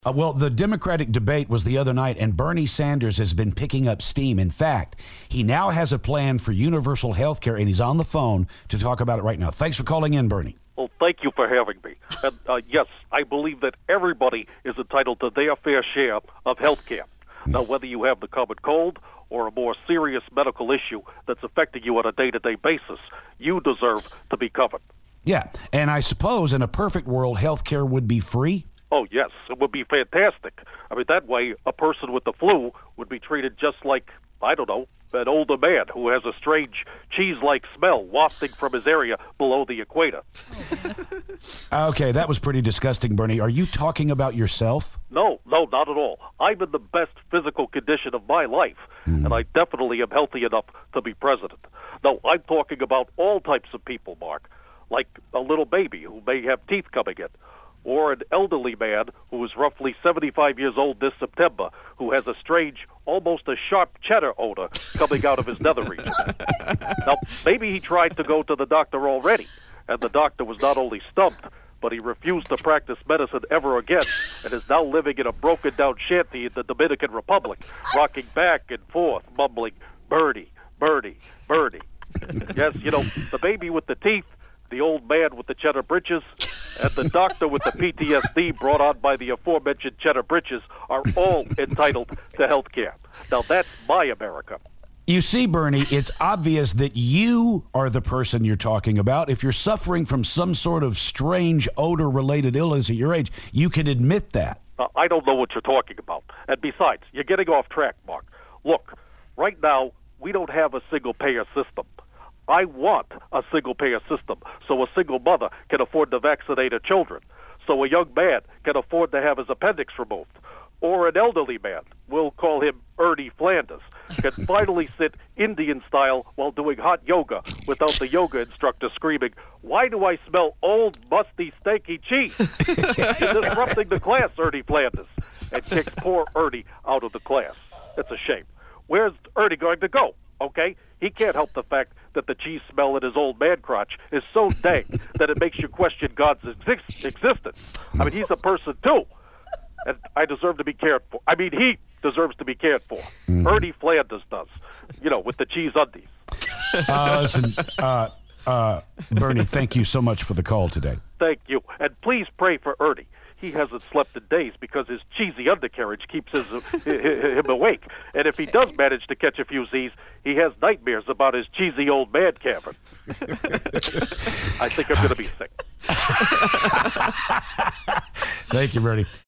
Well, the Democratic debate was the other night, and Bernie Sanders has been picking up steam. In fact, he now has a plan for universal health care, and he's on the phone to talk about it right now. Thanks for calling in, Bernie. Well, thank you for having me. And yes, I believe that everybody is entitled to their fair share of health care. Now, whether you have the common cold or a more serious medical issue that's affecting you on a day-to-day basis, you deserve to be covered. Yeah, and I suppose in a perfect world, health care would be free? Oh, yes, it would be fantastic. I mean, that way, a person with the flu would be treated just like, I don't know, an older man who has a strange cheese-like smell wafting from his area below the equator. Okay, that was pretty disgusting, Bernie. Are you talking about yourself? No, not at all. I'm in the best physical condition of my life, and I definitely am healthy enough to be president. No, I'm talking about all types of people, Mark, like a little baby who may have teeth coming in, or an elderly man who is roughly 75 years old this September who has a strange, almost a sharp cheddar odor coming out of his nether region. Now, maybe he tried to go to the doctor already, and the doctor was not only stumped, but he refused to practice medicine ever again and is now living in a broken-down shanty in the Dominican Republic, rocking back and forth, mumbling, "Bernie, Bernie, Bernie." Yes, you know, the baby with the teeth, the old man with the cheddar britches, and the doctor with the PTSD brought on by the aforementioned cheddar britches are all entitled to health care. Now, that's my America. You see, Bernie, it's obvious that you are the person you're talking about. If you're suffering from some sort of strange odor-related illness at your age, you can admit that. I don't know what you're talking about. And besides, you're getting off track, Mark. Look, right now, we don't have a single-payer system. I want a single-payer system so a single mother can afford to vaccinate her children, so a young man can afford to have his appendix removed, or an elderly man, we'll call him Ernie Flanders, can finally sit Indian style while doing hot yoga without the yoga instructor screaming, "Why do I smell old, musty, stanky cheese?" You're disrupting the class, Ernie Flanders, and kicks poor Ernie out of the class. It's a shame. Where's Ernie going to go? Okay? He can't help the fact that the cheese smell in his old man crotch is so dank that it makes you question God's existence. I mean, he's a person, too. And I deserve to be cared for. I mean, he deserves to be cared for. Ernie Flanders does, you know, with the cheese undies. Listen, Bernie, thank you so much for the call today. Thank you. And please pray for Ernie. He hasn't slept in days because his cheesy undercarriage keeps him awake. And if he does manage to catch a few Z's, he has nightmares about his cheesy old man cavern. I think I'm going to be sick. Thank you, Bernie.